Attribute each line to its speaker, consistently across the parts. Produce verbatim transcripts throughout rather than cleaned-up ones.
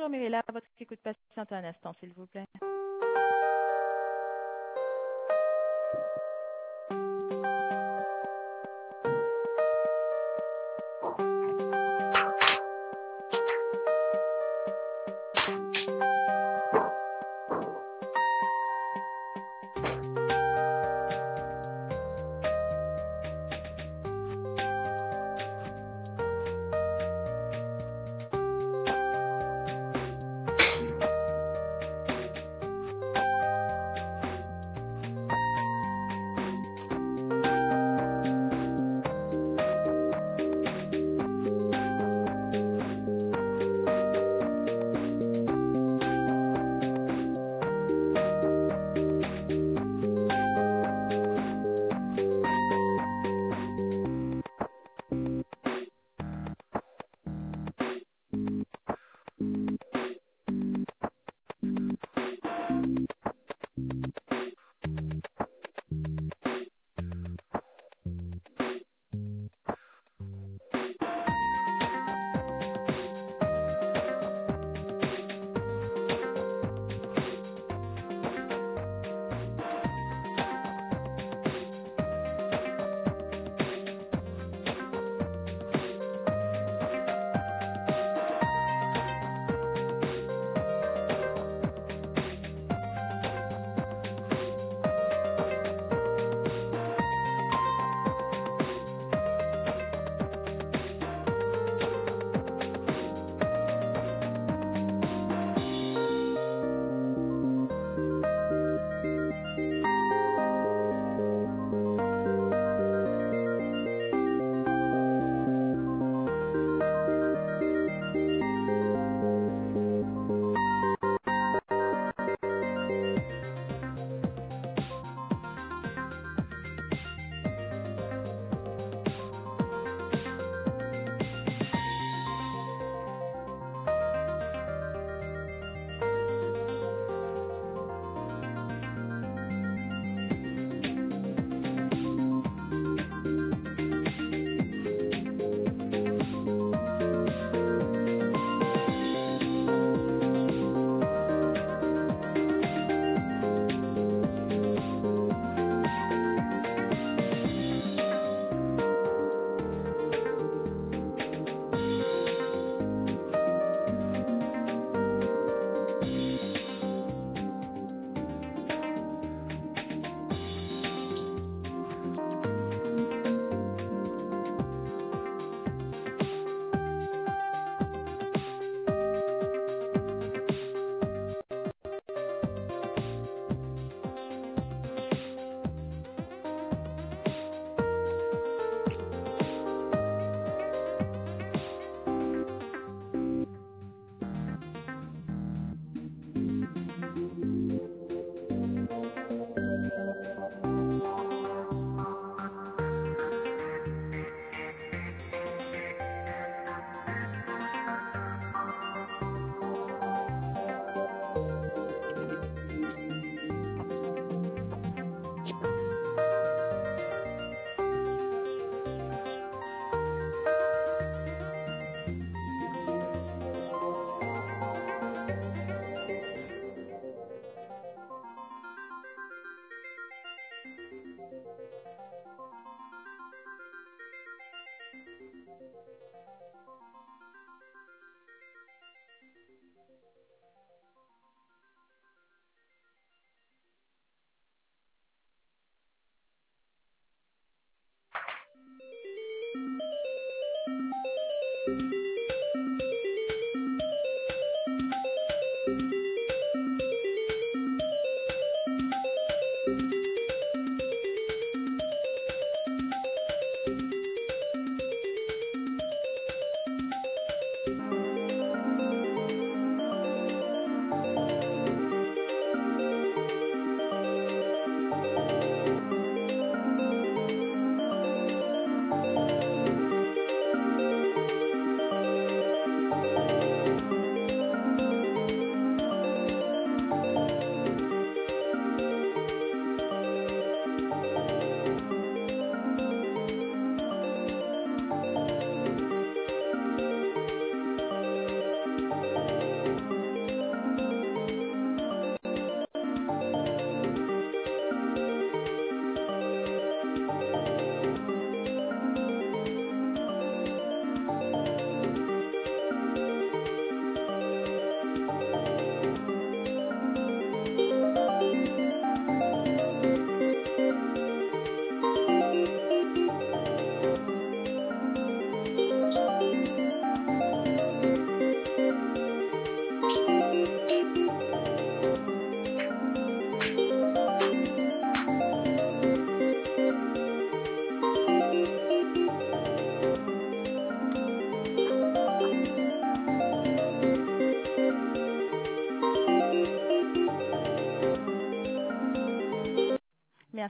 Speaker 1: Bonjour, Mirella, votre écoute patiente un instant, s'il vous plaît.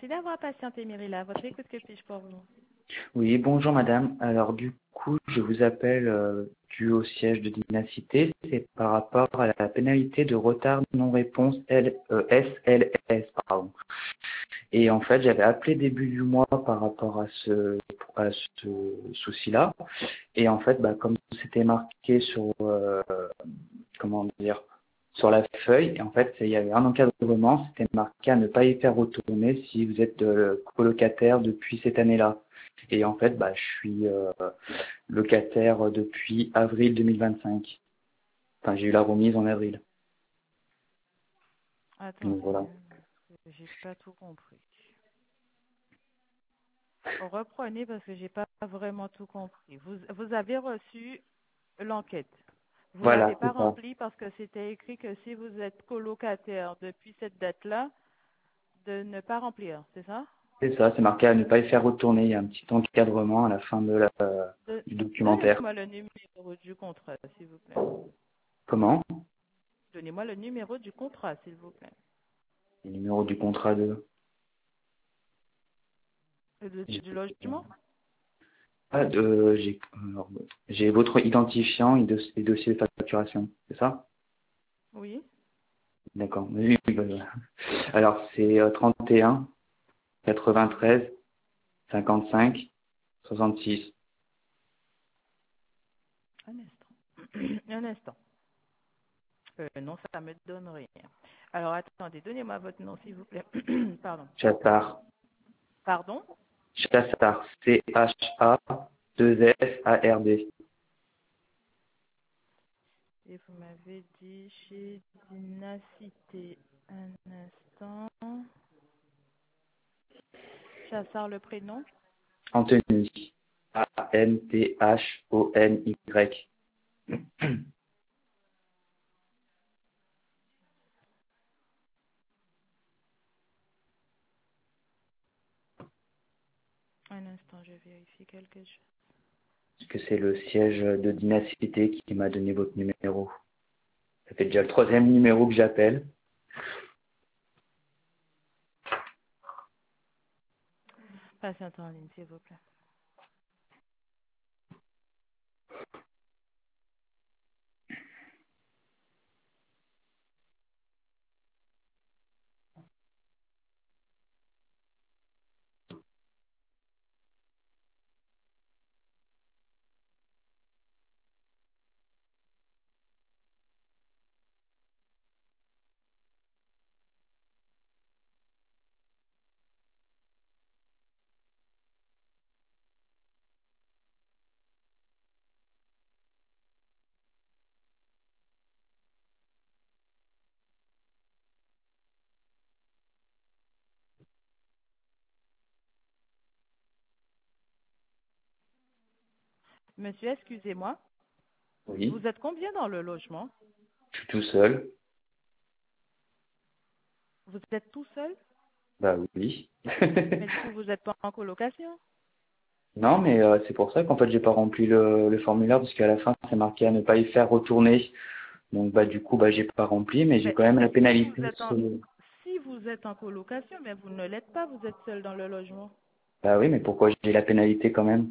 Speaker 1: Merci d'avoir patienté, Myrila. Votre écoute, que puis-je pour vous?
Speaker 2: Oui, bonjour madame. Alors du coup, je vous appelle euh, dû au siège de Dynacité, c'est par rapport à la pénalité de retard non-réponse L, euh, S L S. Pardon. Et en fait, j'avais appelé début du mois par rapport à ce, à ce souci-là. Et en fait, bah, comme c'était marqué sur, euh, comment dire, sur la feuille, et en fait, il y avait un encadrement, c'était marqué à ne pas y faire retourner si vous êtes euh, colocataire depuis cette année-là. Et en fait, bah, je suis euh, locataire depuis avril deux mille vingt-cinq. Enfin, j'ai eu la remise en avril. Donc
Speaker 1: Attendez,
Speaker 2: voilà.
Speaker 1: hein, parce que j'ai pas tout compris. Reprenez parce que j'ai pas vraiment tout compris. Vous, vous avez reçu l'enquête. Vous l'avez
Speaker 2: Voilà,
Speaker 1: pas
Speaker 2: c'est ça.
Speaker 1: remplie parce que c'était écrit que si vous êtes colocataire depuis cette date-là, de ne pas remplir, c'est ça?
Speaker 2: C'est ça, c'est marqué à ne pas y faire retourner. Il y a un petit encadrement à la fin de la,
Speaker 1: De-
Speaker 2: du documentaire.
Speaker 1: Donnez-moi le numéro du contrat, s'il vous plaît.
Speaker 2: Comment?
Speaker 1: Donnez-moi le numéro du contrat, s'il vous plaît.
Speaker 2: Le numéro du contrat de...
Speaker 1: Le dossier du logement?
Speaker 2: Ah, de, j'ai, alors, j'ai votre identifiant et, dos- et dossier de facturation, c'est ça?
Speaker 1: Oui.
Speaker 2: D'accord. Oui, oui, bah, voilà. Alors, c'est euh, trente et un, quatre-vingt-treize, cinquante-cinq, soixante-six.
Speaker 1: Un instant. Un instant. Euh, non, ça me donne rien. Alors, attendez, donnez-moi votre nom, s'il vous plaît. Pardon.
Speaker 2: Chassard.
Speaker 1: Pardon?
Speaker 2: Chassard. C H A deux S A R D.
Speaker 1: Et vous m'avez dit chez Dynacité. Un instant. Chassard, le prénom?
Speaker 2: Anthony. A N T H O N Y.
Speaker 1: Un instant, je vérifie quelque chose.
Speaker 2: Parce que c'est le siège de Dynacité qui m'a donné votre numéro. Ça fait déjà le troisième numéro que j'appelle.
Speaker 1: Patiente en ligne, s'il vous plaît. Monsieur, excusez-moi.
Speaker 2: Oui,
Speaker 1: Vous êtes combien dans le logement?
Speaker 2: je suis tout seul.
Speaker 1: Vous êtes tout seul?
Speaker 2: Bah oui.
Speaker 1: Mais du coup, vous n'êtes pas en colocation?
Speaker 2: Non, mais euh, c'est pour ça qu'en fait j'ai pas rempli le, le formulaire parce qu'à la fin c'est marqué à ne pas y faire retourner. Donc bah du coup bah j'ai pas rempli, mais j'ai
Speaker 1: Mais
Speaker 2: quand même la
Speaker 1: si vous
Speaker 2: pénalité
Speaker 1: êtes
Speaker 2: sur
Speaker 1: en
Speaker 2: le...
Speaker 1: si vous êtes en colocation, mais vous ne l'êtes pas, vous êtes seul dans le logement.
Speaker 2: Bah oui, mais pourquoi j'ai la pénalité quand même?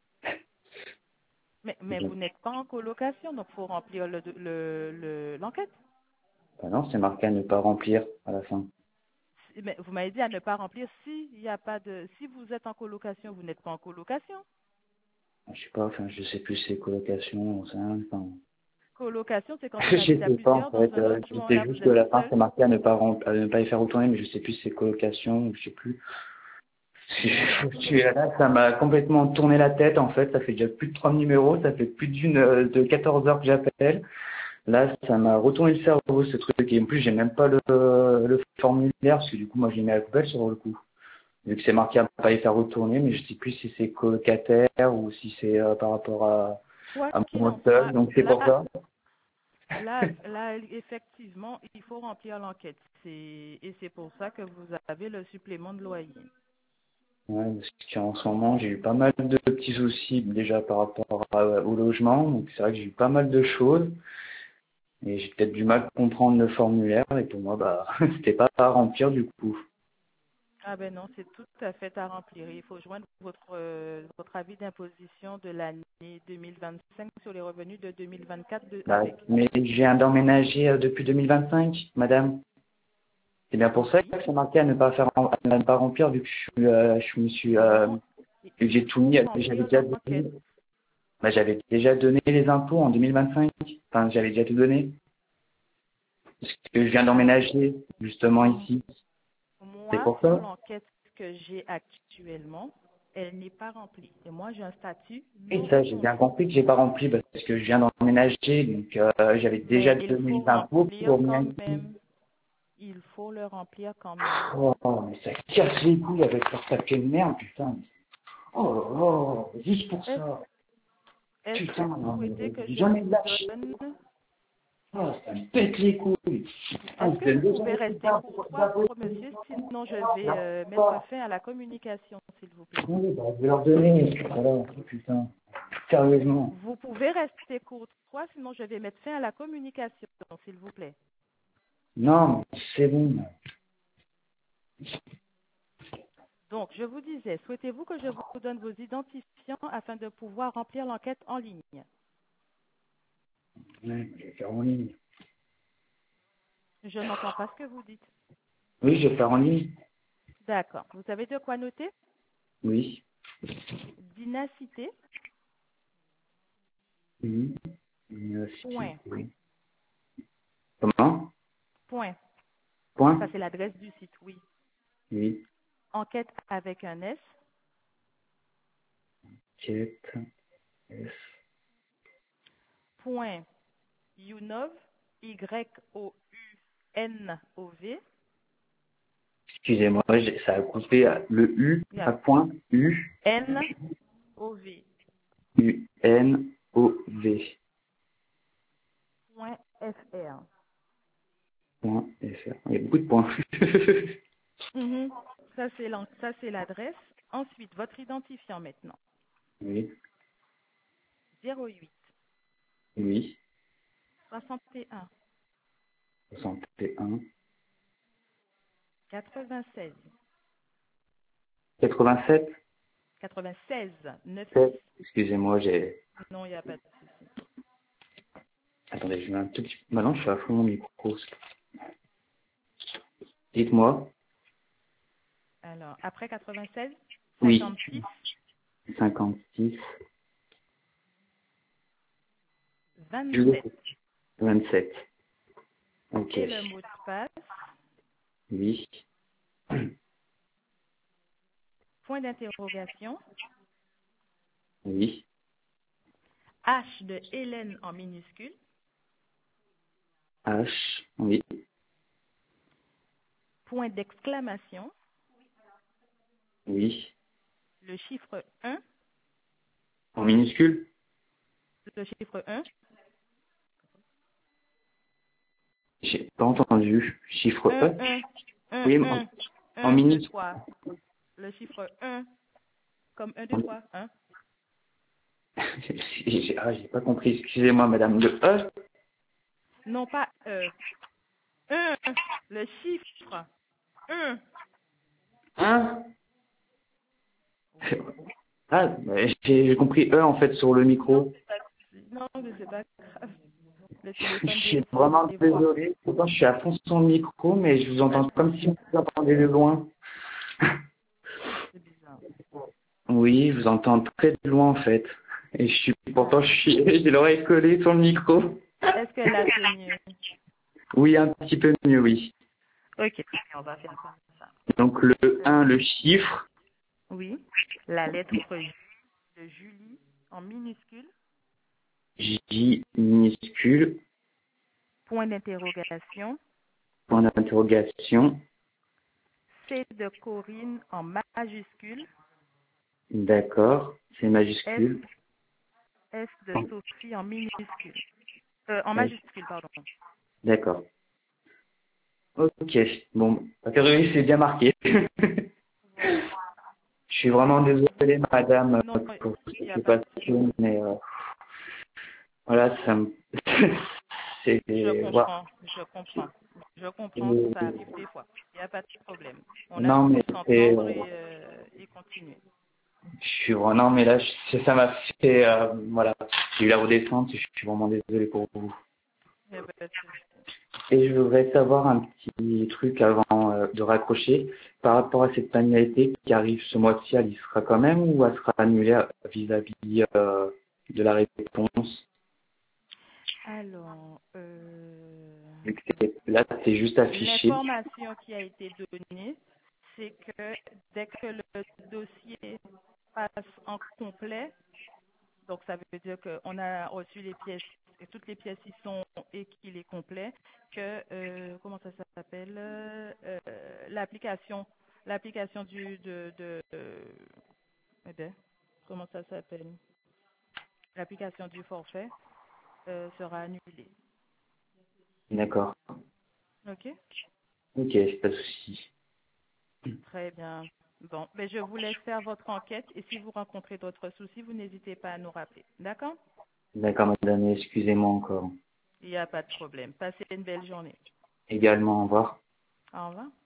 Speaker 1: Mais mais vous n'êtes pas en colocation, donc faut remplir le le le- l'enquête.
Speaker 2: Bah non, c'est marqué à ne pas remplir à la fin.
Speaker 1: Si- Mais vous m'avez dit à ne pas remplir si il n'y a pas de si vous êtes en colocation, vous n'êtes pas en colocation.
Speaker 2: Je sais pas, enfin je sais plus si c'est colocation, c'est rien, enfin...
Speaker 1: Colocation, c'est quand on
Speaker 2: Je
Speaker 1: habite à
Speaker 2: sais pas en
Speaker 1: plusieurs dans
Speaker 2: fait,
Speaker 1: un
Speaker 2: euh, je
Speaker 1: logement.
Speaker 2: sais
Speaker 1: Là, vous
Speaker 2: juste que à
Speaker 1: êtes
Speaker 2: la
Speaker 1: tout
Speaker 2: fin
Speaker 1: seul.
Speaker 2: c'est marqué à ne pas rem- à ne pas y faire retourner, mais je sais plus si c'est colocation ou je sais plus.
Speaker 1: Alors
Speaker 2: Je
Speaker 1: attendez.
Speaker 2: suis là, ça m'a complètement tourné la tête en fait, ça fait déjà plus de trois numéros, ça fait plus d'une euh, de quatorze heures que j'appelle. Là, ça m'a retourné le cerveau ce truc et en plus j'ai même pas le, le formulaire parce que du coup moi je l'ai mis à la poubelle sur le coup. Vu que c'est marqué à pas y faire retourner, mais je sais plus si c'est colocataire ou si c'est euh, par rapport à,
Speaker 1: Quoi
Speaker 2: à
Speaker 1: qu'il
Speaker 2: moi
Speaker 1: en
Speaker 2: seul,
Speaker 1: soit,
Speaker 2: donc c'est
Speaker 1: là
Speaker 2: pour ça.
Speaker 1: là là effectivement, il faut remplir l'enquête. C'est et c'est pour ça que vous avez le supplément de loyer.
Speaker 2: Ouais, parce qu'en ce moment, j'ai eu pas mal de petits soucis déjà par rapport à- au logement. Donc c'est vrai que j'ai eu pas mal de choses et j'ai peut-être du mal à comprendre le formulaire et pour moi, bah, c'était pas à remplir du coup.
Speaker 1: Ah ben non, c'est tout à fait à remplir. Il faut joindre votre, euh, votre avis d'imposition de l'année deux mille vingt-cinq sur les revenus de deux mille vingt-quatre de,
Speaker 2: Bah,
Speaker 1: avec.
Speaker 2: mais je viens d'emménager euh, depuis deux mille vingt-cinq, madame. C'est bien pour ça
Speaker 1: Oui.
Speaker 2: que c'est marqué à ne pas faire, à ne pas remplir vu que je suis, euh, je me suis, euh,
Speaker 1: Non,
Speaker 2: vu que j'ai
Speaker 1: il
Speaker 2: tout
Speaker 1: faut
Speaker 2: mis, j'avais
Speaker 1: remplir
Speaker 2: déjà donné,
Speaker 1: l'enquête.
Speaker 2: bah, j'avais déjà donné les impôts en deux mille vingt-cinq. Enfin, j'avais déjà tout donné. Parce que je viens
Speaker 1: Alors,
Speaker 2: d'emménager, justement,
Speaker 1: m-
Speaker 2: ici. C'est
Speaker 1: moi,
Speaker 2: pour
Speaker 1: sur
Speaker 2: ça.
Speaker 1: l'enquête que j'ai actuellement, elle n'est pas remplie. Et moi, j'ai un statut
Speaker 2: Et
Speaker 1: non
Speaker 2: ça, j'ai bien
Speaker 1: répondu.
Speaker 2: compris que j'ai pas rempli parce que je viens d'emménager, donc euh, j'avais déjà
Speaker 1: Mais il
Speaker 2: donné
Speaker 1: faut
Speaker 2: les impôts
Speaker 1: remplir
Speaker 2: pour venir
Speaker 1: quand
Speaker 2: ici.
Speaker 1: même. Il faut le remplir quand même.
Speaker 2: Oh, mais ça casse les couilles avec leur papier de merde, putain. Oh, oh, juste pour
Speaker 1: Est-ce,
Speaker 2: ça.
Speaker 1: est-ce que
Speaker 2: Putain,
Speaker 1: vous
Speaker 2: non,
Speaker 1: souhaitez
Speaker 2: mais
Speaker 1: que je
Speaker 2: jamais
Speaker 1: vous
Speaker 2: de lâche.
Speaker 1: donne.
Speaker 2: Oh, ça me pète les couilles. Putain,
Speaker 1: Est-ce
Speaker 2: vous
Speaker 1: que vous
Speaker 2: êtes déjà
Speaker 1: pouvez
Speaker 2: les
Speaker 1: rester
Speaker 2: putains pour
Speaker 1: courtois,
Speaker 2: avouer.
Speaker 1: monsieur, sinon je vais
Speaker 2: Non,
Speaker 1: euh, mettre
Speaker 2: pas.
Speaker 1: fin à la communication, s'il vous plaît.
Speaker 2: Oui, bah, je vais leur donner. Voilà, putain. Sérieusement.
Speaker 1: Vous pouvez rester courtois, sinon je vais mettre fin à la communication, s'il vous plaît.
Speaker 2: Non, mais c'est bon.
Speaker 1: Donc, je vous disais, souhaitez-vous que je vous donne vos identifiants afin de pouvoir remplir l'enquête en ligne?
Speaker 2: Ouais, je vais faire en ligne.
Speaker 1: Je n'entends pas ce que vous dites.
Speaker 2: Oui, je vais faire en ligne.
Speaker 1: D'accord. Vous avez de quoi noter?
Speaker 2: Oui.
Speaker 1: Dinacité,
Speaker 2: Oui. Université,
Speaker 1: point,
Speaker 2: oui. Comment?
Speaker 1: point. Ça,
Speaker 2: Point?
Speaker 1: c'est l'adresse du site, oui.
Speaker 2: Oui.
Speaker 1: Enquête avec un S,
Speaker 2: Quête. S.
Speaker 1: point, Unov, Y-O-U-N-O-V,
Speaker 2: Excusez-moi, j'ai- ça a coupé à- le U à point U
Speaker 1: N-O-V,
Speaker 2: U N O V
Speaker 1: point F-R.
Speaker 2: point F R. Il y a beaucoup de points.
Speaker 1: Mhm. Ça, c'est l'en- ça, c'est l'adresse. Ensuite, votre identifiant maintenant.
Speaker 2: Oui.
Speaker 1: zéro huit,
Speaker 2: Oui.
Speaker 1: soixante et un,
Speaker 2: soixante et un.
Speaker 1: quatre-vingt-seize,
Speaker 2: quatre-vingt-sept.
Speaker 1: quatre-vingt-seize,
Speaker 2: sept.
Speaker 1: quatre-vingt-seize.
Speaker 2: Excusez-moi, j'ai.
Speaker 1: Non, il n'y a pas de souci.
Speaker 2: Attendez, je mets un tout petit. Maintenant, je suis à fond mon micro. Dites-moi.
Speaker 1: Alors, après quatre-vingt-seize,
Speaker 2: Oui.
Speaker 1: cinquante-six,
Speaker 2: cinquante-six.
Speaker 1: vingt-sept.
Speaker 2: vingt-sept. Ok.
Speaker 1: Et le mot de passe,
Speaker 2: Oui.
Speaker 1: point d'interrogation,
Speaker 2: Oui.
Speaker 1: H de Hélène en minuscule,
Speaker 2: H. Oui.
Speaker 1: point d'exclamation,
Speaker 2: Oui.
Speaker 1: le chiffre un,
Speaker 2: En minuscule?
Speaker 1: le chiffre un,
Speaker 2: J'ai pas entendu. Chiffre
Speaker 1: un,
Speaker 2: E?
Speaker 1: un, un,
Speaker 2: Oui, en,
Speaker 1: un,
Speaker 2: en
Speaker 1: un, deux,
Speaker 2: minuscule.
Speaker 1: trois. Le chiffre un, comme un, deux,
Speaker 2: En-
Speaker 1: trois, un.
Speaker 2: J'ai j'ai- ah, j'ai pas compris. Excusez-moi, madame. Le E?
Speaker 1: Non pas E, un, le chiffre un.
Speaker 2: un.
Speaker 1: Oui.
Speaker 2: Ah, mais j'ai j'ai compris E en fait sur le
Speaker 1: Non,
Speaker 2: micro.
Speaker 1: c'est pas, non, mais c'est pas grave. Le
Speaker 2: Je
Speaker 1: téléphone, des
Speaker 2: suis
Speaker 1: fois,
Speaker 2: vraiment
Speaker 1: des fois.
Speaker 2: désolé. Pourtant, je suis à fond sur le micro, mais je vous
Speaker 1: Pas
Speaker 2: entends
Speaker 1: de
Speaker 2: comme si
Speaker 1: souci.
Speaker 2: vous m'entendez de loin.
Speaker 1: C'est bizarre.
Speaker 2: Oui, je vous entends très de loin en fait. Et je suis pourtant je
Speaker 1: D'accord.
Speaker 2: suis j'ai l'oreille collée sur le micro.
Speaker 1: Est-ce que là, c'est mieux?
Speaker 2: Oui, un petit peu mieux, oui.
Speaker 1: Ok, on va faire comme ça.
Speaker 2: Donc le un,
Speaker 1: Euh,
Speaker 2: le chiffre,
Speaker 1: oui, la lettre J de Julie en minuscule,
Speaker 2: J minuscule,
Speaker 1: point d'interrogation,
Speaker 2: point d'interrogation,
Speaker 1: C de Corinne en majuscule,
Speaker 2: d'accord, c'est
Speaker 1: S,
Speaker 2: majuscule.
Speaker 1: S de Sophie en minuscule, euh, en
Speaker 2: Ouais,
Speaker 1: majuscule, pardon.
Speaker 2: d'accord. Ok, bon, a priori c'est bien marqué.
Speaker 1: Voilà.
Speaker 2: Je suis vraiment désolé, madame,
Speaker 1: Non,
Speaker 2: pour ce
Speaker 1: il
Speaker 2: qui
Speaker 1: n'y a
Speaker 2: s'est
Speaker 1: pas de
Speaker 2: passé,
Speaker 1: souci.
Speaker 2: mais euh, voilà, ça me... c'est...
Speaker 1: Je
Speaker 2: Voilà.
Speaker 1: comprends, je comprends. Je comprends,
Speaker 2: Et
Speaker 1: ça arrive des fois. Il n'y a pas de problème. On a
Speaker 2: Non,
Speaker 1: pu
Speaker 2: mais c'est...
Speaker 1: s'entendre
Speaker 2: euh,
Speaker 1: et, euh, et continuer.
Speaker 2: je suis vraiment... Non, mais là, je- ça m'a fait... euh, voilà, j'ai eu la redescente, je suis vraiment désolé pour vous.
Speaker 1: Il n'y a pas de souci.
Speaker 2: Et je voudrais savoir un petit truc avant euh, de raccrocher. Par rapport à cette pénalité qui arrive ce mois-ci, elle y sera quand même ou elle sera annulée euh, vis-à-vis euh, de la réponse?
Speaker 1: Alors, euh,
Speaker 2: Vu que c'est- là, c'est juste affiché.
Speaker 1: l'information qui a été donnée, c'est que dès que le dossier passe en complet, donc ça veut dire qu'on a reçu les pièces, et toutes les pièces y sont et qu'il est complet, que, euh, comment ça s'appelle, euh, l'application, l'application du, de, de, euh, eh bien, comment ça s'appelle, l'application du forfait euh, sera annulée.
Speaker 2: D'accord.
Speaker 1: OK?
Speaker 2: Ok, pas de souci.
Speaker 1: Très bien. Bon, ben je vous laisse faire votre enquête et si vous rencontrez d'autres soucis, vous n'hésitez pas à nous rappeler. D'accord?
Speaker 2: D'accord, madame, excusez-moi encore.
Speaker 1: Il n'y a pas de problème. Passez une belle journée.
Speaker 2: Également, au revoir.
Speaker 1: Au revoir.